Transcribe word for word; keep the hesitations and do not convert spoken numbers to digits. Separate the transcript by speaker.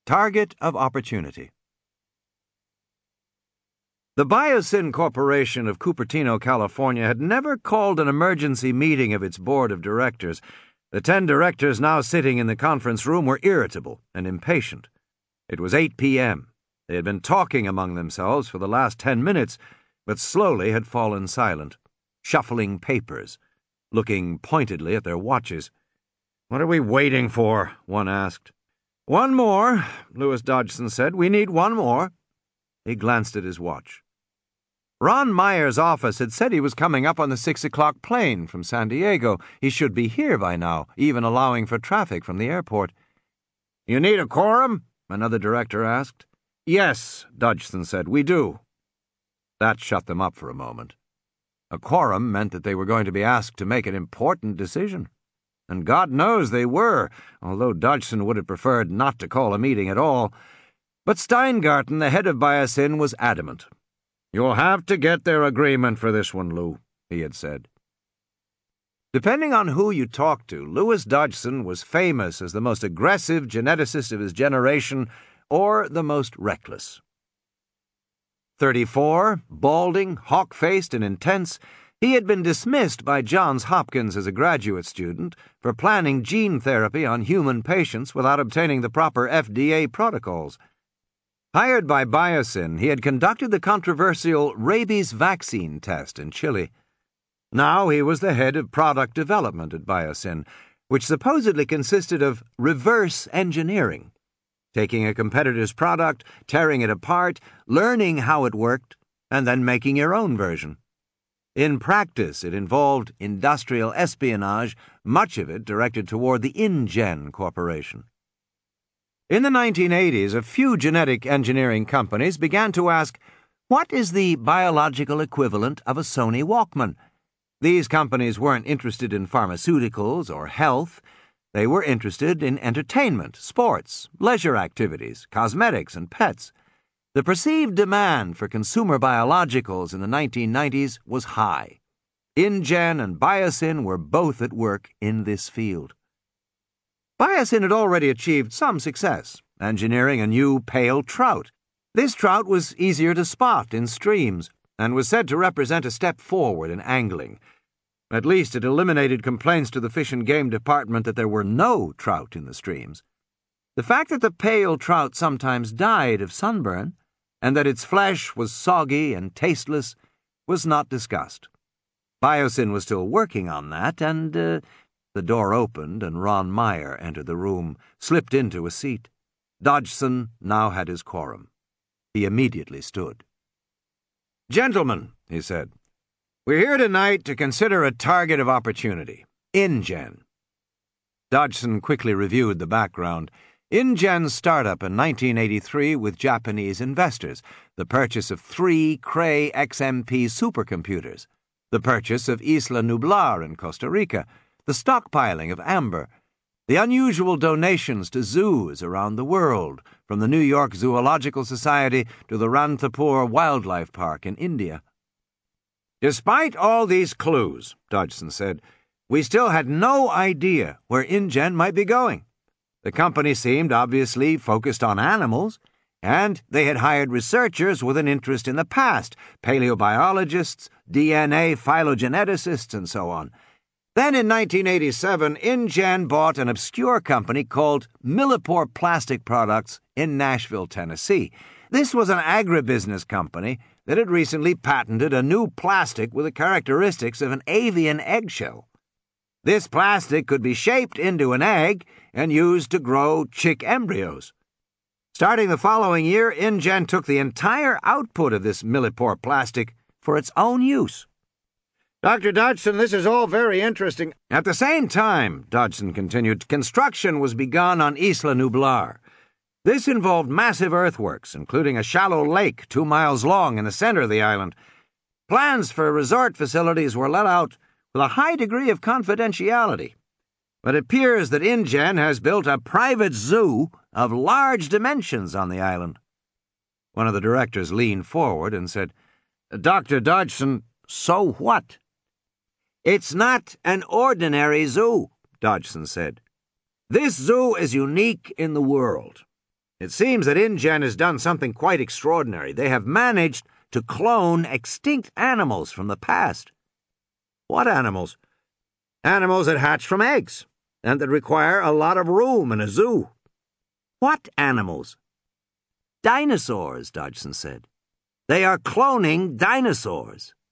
Speaker 1: Target of Opportunity. The Biosyn Corporation of Cupertino, California had never called an emergency meeting of its board of directors. The ten directors now sitting in the conference room were irritable and impatient. It was eight p.m. They had been talking among themselves for the last ten minutes, but slowly had fallen silent, shuffling papers, looking pointedly at their watches. "What are we waiting for?" one asked. "One more," Louis Dodgson said. "We need one more." He glanced at his watch. Ron Meyer's office had said he was coming up on the six o'clock plane from San Diego. He should be here by now, even allowing for traffic from the airport. "You need a quorum?" another director asked. "Yes," Dodgson said, "we do." That shut them up for a moment. A quorum meant that they were going to be asked to make an important decision. And God knows they were, although Dodgson would have preferred not to call a meeting at all. But Steingarten, the head of Biosyn, was adamant. "You'll have to get their agreement for this one, Lou," he had said. Depending on who you talked to, Louis Dodgson was famous as the most aggressive geneticist of his generation or the most reckless. Thirty-four, balding, hawk-faced, and intense, he had been dismissed by Johns Hopkins as a graduate student for planning gene therapy on human patients without obtaining the proper F D A protocols. Hired by Biosyn, he had conducted the controversial rabies vaccine test in Chile. Now he was the head of product development at Biosyn, which supposedly consisted of reverse engineering, taking a competitor's product, tearing it apart, learning how it worked, and then making your own version. In practice, it involved industrial espionage, much of it directed toward the InGen Corporation. In the nineteen eighties, a few genetic engineering companies began to ask, what is the biological equivalent of a Sony Walkman? These companies weren't interested in pharmaceuticals or health. They were interested in entertainment, sports, leisure activities, cosmetics, and pets. The perceived demand for consumer biologicals in the nineteen nineties was high. InGen and Biosyn were both at work in this field. Biosyn had already achieved some success, engineering a new pale trout. This trout was easier to spot in streams and was said to represent a step forward in angling. At least it eliminated complaints to the Fish and Game Department that there were no trout in the streams. The fact that the pale trout sometimes died of sunburn, and that its flesh was soggy and tasteless, was not discussed. Biosyn was still working on that, and uh, the door opened and Ron Meyer entered the room, slipped into a seat. Dodgson now had his quorum. He immediately stood. "Gentlemen," he said, "we're here tonight to consider a target of opportunity, InGen." Dodgson quickly reviewed the background. InGen's startup in nineteen eighty-three with Japanese investors, the purchase of three Cray X M P supercomputers, the purchase of Isla Nublar in Costa Rica, the stockpiling of amber, the unusual donations to zoos around the world, from the New York Zoological Society to the Ranthambore Wildlife Park in India. "Despite all these clues," Dodgson said, "we still had no idea where InGen might be going. The company seemed obviously focused on animals, and they had hired researchers with an interest in the past, paleobiologists, D N A phylogeneticists, and so on. Then in nineteen eighty-seven, InGen bought an obscure company called Millipore Plastic Products in Nashville, Tennessee. This was an agribusiness company that had recently patented a new plastic with the characteristics of an avian eggshell. This plastic could be shaped into an egg and used to grow chick embryos. Starting the following year, InGen took the entire output of this Millipore plastic for its own use. "Doctor Dodgson, this is all very interesting." At the same time, Dodgson continued, construction was begun on Isla Nublar. This involved massive earthworks, including a shallow lake two miles long in the center of the island. Plans for resort facilities were let out with a high degree of confidentiality. But it appears that InGen has built a private zoo of large dimensions on the island. One of the directors leaned forward and said, "Doctor Dodgson, so what?" "It's not an ordinary zoo," Dodgson said. "This zoo is unique in the world. It seems that InGen has done something quite extraordinary. They have managed to clone extinct animals from the past. What animals? Animals that hatch from eggs, and that require a lot of room in a zoo. What animals? Dinosaurs, Dodgson said. They are cloning dinosaurs.